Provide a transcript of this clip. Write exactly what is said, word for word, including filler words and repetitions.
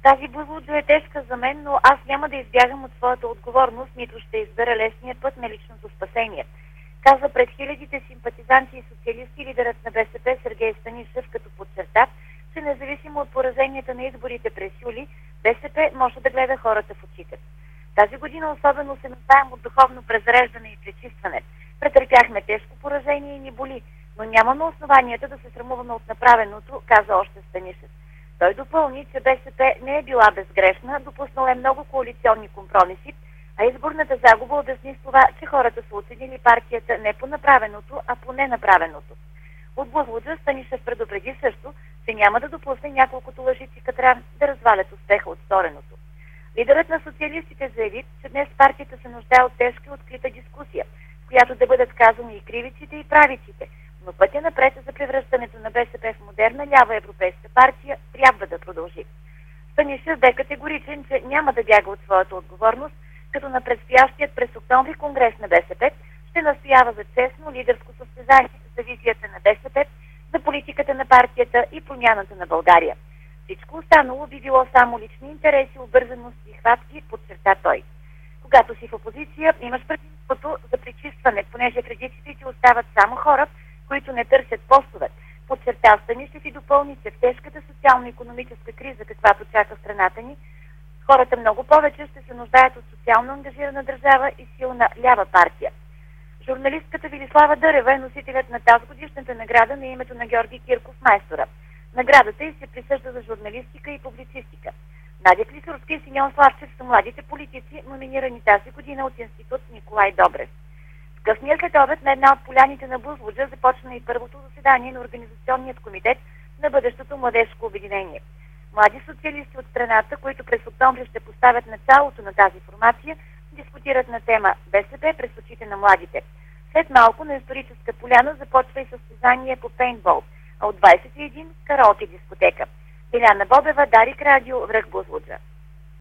Тази Бузлуджа е тежка за мен, но аз няма да избягам от своята отговорност, нито ще избера лесния път на личното спасение. Каза пред хилядите симпатизанти и социалисти лидерът на БСП Сергей Станишев, като подчерта, че независимо от пораженията на изборите през юли, БСП може да гледа хората в очите. Тази година особено се нуждаем от духовно презареждане и пречистване. Претърпяхме тежко поражение и ни боли, но нямаме основанията да се срамуваме от направеното, каза още Станишев. Той допълни, че БСП не е била безгрешна, допуснала е много коалиционни компромиси, а изборната загуба обясни с това, че хората са оценили партията не по направеното, а по ненаправеното. От Бузлуджа Станишев предупреди също, че няма да допусне няколкото лъжици катран да развалят успеха от стореното. Лидерът на социалистите заяви, че днес партията се нуждае от тежка и открита дискусия, в която да бъдат казани и кривиците, и правиците, но пътя напред за превръщането на БСП в модерна лява европейска партия трябва да продължи. Станишев бе категоричен, че няма да бяга от своята отговорност, като на предстоящият през октомври конгрес на БСП ще настоява за честно лидерско състезание за визията на БСП, за политиката на партията и промяната на България. Всичко останало би било само лични интереси, обързаност и хватки, подчерта той. Когато си в опозиция, имаш предимството за пречистване, понеже в редиците ти остават само хора, които не търсят постове. Подчерта Станишев и допълни, че в тежката социално-икономическа криза, каквато чака страната ни, хората много повече ще се нуждаят от социално ангажирана държава и силна лява партия. Журналистката Велислава Дърева е носителят на тази годишната награда на името на Георги Кирков майстора. Наградата й се присъжда за журналистика и публицистика. Надя Клисурска и Симеон Славчев са младите политици, номинирани тази година от Институт Николай Добрев. В късния след обед на една от поляните на Бузлуджа започна и първото заседание на Организационният комитет на бъдещото младежко обединение. Млади социалисти от страната, които през октомври ще поставят началото на тази формация, дискутират на тема БСП през очите на младите. След малко на историческа поляна започва и състезание по пейнтбол, а от двадесет и една караоке дискотека. Биляна Бобева, Дарик Радио, връх Бузлуджа.